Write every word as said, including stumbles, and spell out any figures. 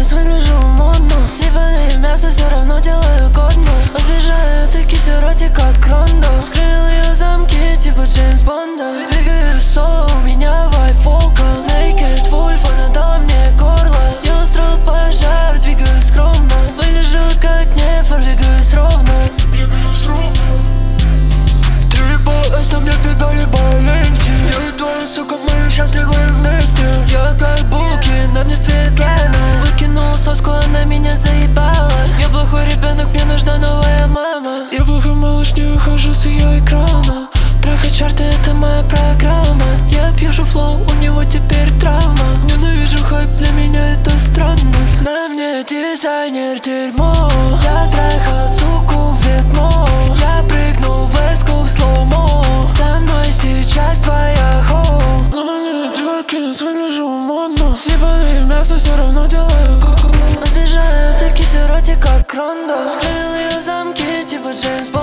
Джоркинс, выгляжу модно. Сипанное мясо все равно делаю годно. Освежаю ты киси ротик как Рондо. Скрыл ее замки типа Джеймс Бонда. Двигаюсь соло, у меня вайб волка. Naked Wolf, она дала мне горло. Я устроил пожар, двигаюсь скромно. Выгляжу как нефор, двигаюсь ровно. Что мне передали Баленси. Я и твоя сука, мы счастливы вместе. Я как Буки, на мне Светлана. Выкинул соску, она меня заебала. Я плохой ребенок, мне нужна новая мама. Я плохой малыш, не ухожу с ее экрана. Трахать чарты, это моя программа. Я пьюшу флоу, у него теперь травма. Ненавижу хайп, для меня это странно. На мне дизайнер дерьмо. Я трахал суку в Ветмо. Я прыгнул в эску в слоумо. Со мной сейчас твоя хоу. Ну, Джоркинс, выгляжу модно. Сипанное мясо все равно делаю. Освежаю ты киси ротик как Рондо. Скрыл ее замки типа Джеймс Бонда.